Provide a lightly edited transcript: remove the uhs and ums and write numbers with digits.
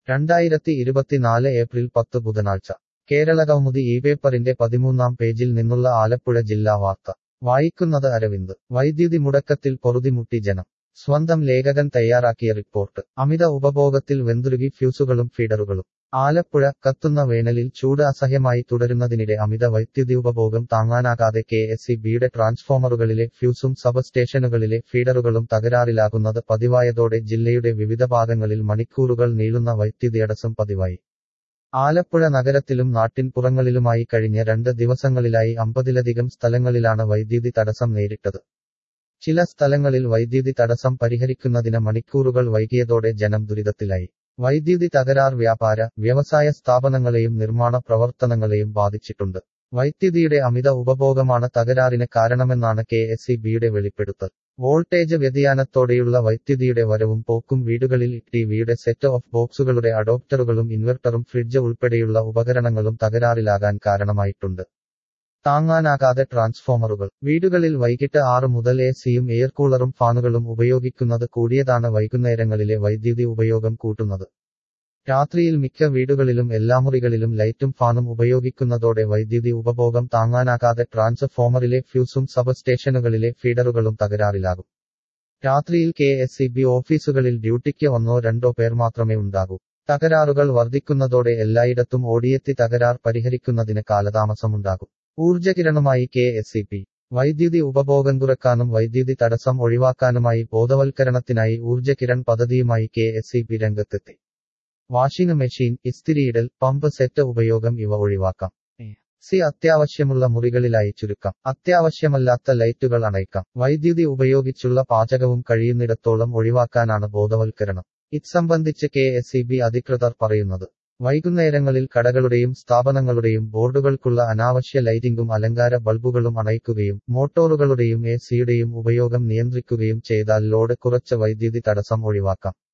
2024 April 10 ബുധനാഴ്ച കേരളകൗമുദി പേപ്പറിന്റെ 13-ാം പേജിൽ നിന്നുള്ള ആലപ്പുഴ ജില്ലാ വാർത്ത വായിക്കുന്നത് അരവിന്ദ്. വൈദ്യുതി മുടക്കത്തിൽ പൊറുതിമുട്ടി ജനം. സ്വന്തം ലേഖകൻ തയ്യാറാക്കിയ റിപ്പോർട്ട്. അമിത ഉപഭോഗത്തിൽ വെന്തുരുകി ഫ്യൂസുകളും ഫീഡറുകളും. ആലപ്പുഴ. കത്തുന്ന വേനലിൽ ചൂട് അസഹ്യമായി തുടരുന്നതിനിടെ അമിത വൈദ്യുതി ഉപഭോഗം താങ്ങാനാകാതെ കെ.എസ്.ഇ.ബിയുടെ ട്രാൻസ്ഫോമറുകളിലെ ഫ്യൂസും സബ് സ്റ്റേഷനുകളിലെ ഫീഡറുകളും തകരാറിലാകുന്നത് പതിവായതോടെ ജില്ലയുടെ വിവിധ ഭാഗങ്ങളിൽ മണിക്കൂറുകൾ നീളുന്ന വൈദ്യുതിയടസ്സം പതിവായി. ആലപ്പുഴ നഗരത്തിലും നാട്ടിൻ പുറങ്ങളിലുമായി കഴിഞ്ഞ 2 ദിവസങ്ങളിലായി 50-ലധികം സ്ഥലങ്ങളിലാണ് വൈദ്യുതി തടസ്സം നേരിട്ടത്. ചില സ്ഥലങ്ങളിൽ വൈദ്യുതി തടസ്സം പരിഹരിക്കുന്നതിന് മണിക്കൂറുകൾ വൈകിയതോടെ ജനം ദുരിതത്തിലായി. വൈദ്യുതി തകരാർ വ്യാപാര, വ്യവസായ സ്ഥാപനങ്ങളെയും നിർമ്മാണ പ്രവർത്തനങ്ങളെയും ബാധിച്ചിട്ടുണ്ട്. വൈദ്യുതിയുടെ അമിത ഉപഭോഗമാണ് തകരാറിന് കാരണമെന്നാണ് കെ.എസ്.ഇ.ബിയുടെ വെളിപ്പെടുത്തൽ. വോൾട്ടേജ് വ്യതിയാനത്തോടെയുള്ള വൈദ്യുതിയുടെ വരവും പോക്കും വീടുകളിൽ ടിവിയുടെ സെറ്റ് ഓഫ് ബോക്സുകളുടെ അഡോപ്റ്ററുകളും ഇൻവെർട്ടറും ഫ്രിഡ്ജ് ഉൾപ്പെടെയുള്ള ഉപകരണങ്ങളും തകരാറിലാകാൻ കാരണമായിട്ടുണ്ട്. താങ്ങാനാകാതെ ട്രാൻസ്ഫോമറുകൾ. വീടുകളിൽ വൈകിട്ട് 6 മുതൽ എ.സിയും എയർ കൂളറും ഫാനുകളും ഉപയോഗിക്കുന്നത് കൂടിയതാണ് വൈകുന്നേരങ്ങളിലെ വൈദ്യുതി ഉപയോഗം കൂട്ടുന്നത്. രാത്രിയിൽ മിക്ക വീടുകളിലും എല്ലാ മുറികളിലും ലൈറ്റും ഫാനും ഉപയോഗിക്കുന്നതോടെ വൈദ്യുതി ഉപഭോഗം താങ്ങാനാകാതെ ട്രാൻസ്ഫോമറിലെ ഫ്യൂസും സബ് സ്റ്റേഷനുകളിലെ ഫീഡറുകളും തകരാറിലാകും. രാത്രിയിൽ കെ.എസ്.ഇ.ബി ഓഫീസുകളിൽ ഡ്യൂട്ടിക്ക് 1-2 പേർ മാത്രമേ ഉണ്ടാകൂ. തകരാറുകൾ വർദ്ധിക്കുന്നതോടെ എല്ലായിടത്തും ഓടിയെത്തി തകരാർ പരിഹരിക്കുന്നതിന് കാലതാമസമുണ്ടാകും. ഊർജ്ജകിരണുമായി കെ.എസ്.ഇ.ബി. വൈദ്യുതി ഉപഭോഗം കുറയ്ക്കാനും വൈദ്യുതി തടസ്സം ഒഴിവാക്കാനുമായി ബോധവൽക്കരണത്തിനായി ഊർജ്ജകിരൺ പദ്ധതിയുമായി കെ.എസ്.ഇ.ബി രംഗത്തെത്തി. വാഷിംഗ് മെഷീൻ, ഇസ്തിരിയിടൽ, പമ്പ് സെറ്റ് ഉപയോഗം ഇവ ഒഴിവാക്കാം. അത്യാവശ്യമുള്ള മുറികളിലായി ചുരുക്കാം. അത്യാവശ്യമല്ലാത്ത ലൈറ്റുകൾ അണയ്ക്കാം. വൈദ്യുതി ഉപയോഗിച്ചുള്ള പാചകവും കഴിയുന്നിടത്തോളം ഒഴിവാക്കാനാണ് ബോധവൽക്കരണം. ഇത്സംബന്ധിച്ച് കെ.എസ്.ഇ.ബി അധികൃതർ പറയുന്നത്. വൈകുന്നേരങ്ങളിൽ കടകളുടെയും സ്ഥാപനങ്ങളുടെയും ബോർഡുകൾക്കുള്ള അനാവശ്യ ലൈറ്റിംഗും അലങ്കാര ബൾബുകളും അണയ്ക്കുകയും മോട്ടോറുകളുടെയും എ.സിയുടെയും ഉപയോഗം നിയന്ത്രിക്കുകയും ചെയ്താൽ ലോഡ് കുറച്ച് വൈദ്യുതി തടസ്സം ഒഴിവാക്കാം.